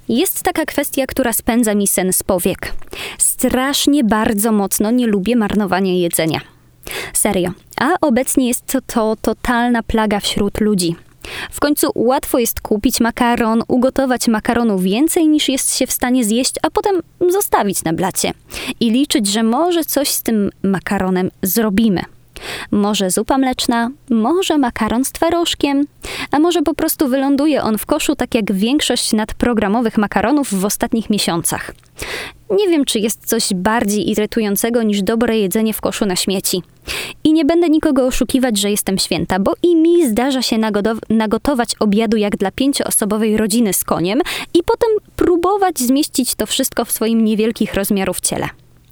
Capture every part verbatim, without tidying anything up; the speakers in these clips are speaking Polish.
Jest taka kwestia, która spędza mi sen z powiek. Strasznie bardzo mocno nie lubię marnowania jedzenia. Serio. A obecnie jest to, to totalna plaga wśród ludzi. W końcu łatwo jest kupić makaron, ugotować makaronu więcej niż jest się w stanie zjeść, a potem zostawić na blacie. I liczyć, że może coś z tym makaronem zrobimy. Może zupa mleczna, może makaron z twarożkiem, a może po prostu wyląduje on w koszu tak jak większość nadprogramowych makaronów w ostatnich miesiącach. Nie wiem, czy jest coś bardziej irytującego niż dobre jedzenie w koszu na śmieci. I nie będę nikogo oszukiwać, że jestem święta, bo i mi zdarza się nagodow- nagotować obiadu jak dla pięcioosobowej rodziny z koniem i potem próbować zmieścić to wszystko w swoim niewielkich rozmiarów ciele.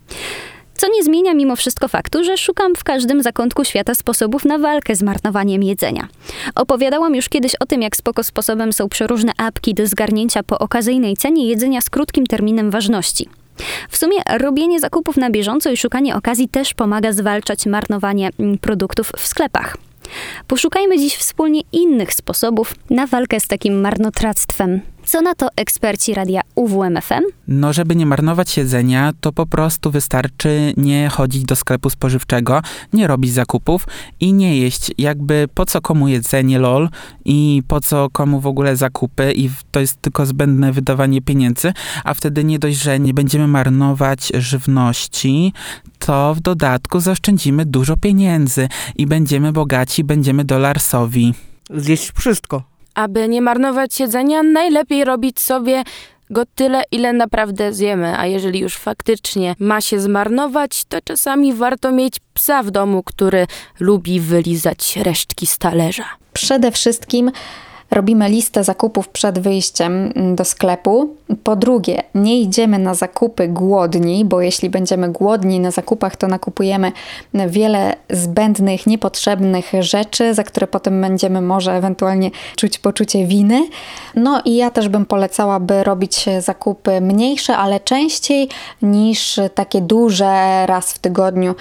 Co nie zmienia mimo wszystko faktu, że szukam w każdym zakątku świata sposobów na walkę z marnowaniem jedzenia. Opowiadałam już kiedyś o tym, jak spoko sposobem są przeróżne apki do zgarnięcia po okazyjnej cenie jedzenia z krótkim terminem ważności. W sumie robienie zakupów na bieżąco i szukanie okazji też pomaga zwalczać marnowanie produktów w sklepach. Poszukajmy dziś wspólnie innych sposobów na walkę z takim marnotrawstwem. Co na to eksperci radia U W M F M? No, żeby nie marnować jedzenia, to po prostu wystarczy nie chodzić do sklepu spożywczego, nie robić zakupów i nie jeść. Jakby po co komu jedzenie, lol, i po co komu w ogóle zakupy i to jest tylko zbędne wydawanie pieniędzy, a wtedy nie dość, że nie będziemy marnować żywności, to w dodatku zaoszczędzimy dużo pieniędzy i będziemy bogaci, będziemy dolarsowi. Zjeść wszystko. Aby nie marnować jedzenia, najlepiej robić sobie go tyle, ile naprawdę zjemy. A jeżeli już faktycznie ma się zmarnować, to czasami warto mieć psa w domu, który lubi wylizać resztki z talerza. Przede wszystkim robimy listę zakupów przed wyjściem do sklepu. Po drugie, nie idziemy na zakupy głodni, bo jeśli będziemy głodni na zakupach, to nakupujemy wiele zbędnych, niepotrzebnych rzeczy, za które potem będziemy może ewentualnie czuć poczucie winy. No i ja też bym polecała, by robić zakupy mniejsze, ale częściej niż takie duże raz w tygodniu,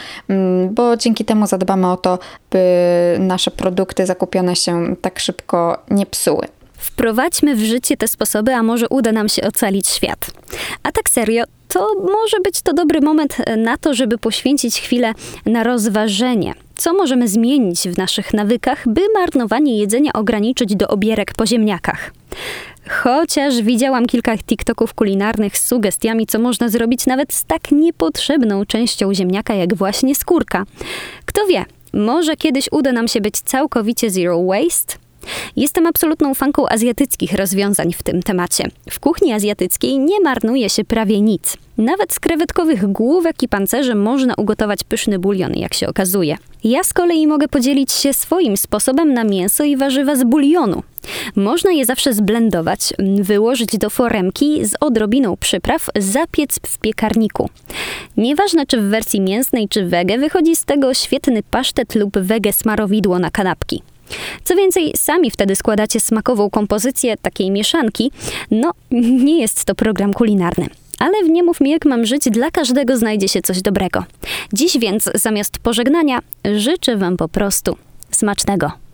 bo dzięki temu zadbamy o to, by nasze produkty zakupione się tak szybko nie psuły. Wprowadźmy w życie te sposoby, a może uda nam się ocalić świat. A tak serio, to może być to dobry moment na to, żeby poświęcić chwilę na rozważenie, co możemy zmienić w naszych nawykach, by marnowanie jedzenia ograniczyć do obierek po ziemniakach. Chociaż widziałam kilka TikToków kulinarnych z sugestiami, co można zrobić nawet z tak niepotrzebną częścią ziemniaka, jak właśnie skórka. Kto wie, może kiedyś uda nam się być całkowicie zero waste? Jestem absolutną fanką azjatyckich rozwiązań w tym temacie. W kuchni azjatyckiej nie marnuje się prawie nic. Nawet z krewetkowych główek i pancerzy można ugotować pyszny bulion, jak się okazuje. Ja z kolei mogę podzielić się swoim sposobem na mięso i warzywa z bulionu. Można je zawsze zblendować, wyłożyć do foremki z odrobiną przypraw, zapiec w piekarniku. Nieważne czy w wersji mięsnej czy wege, wychodzi z tego świetny pasztet lub wege smarowidło na kanapki. Co więcej, sami wtedy składacie smakową kompozycję takiej mieszanki. No, nie jest to program kulinarny. Ale w Nie mów mi jak mam żyć, dla każdego znajdzie się coś dobrego. Dziś więc zamiast pożegnania życzę wam po prostu smacznego.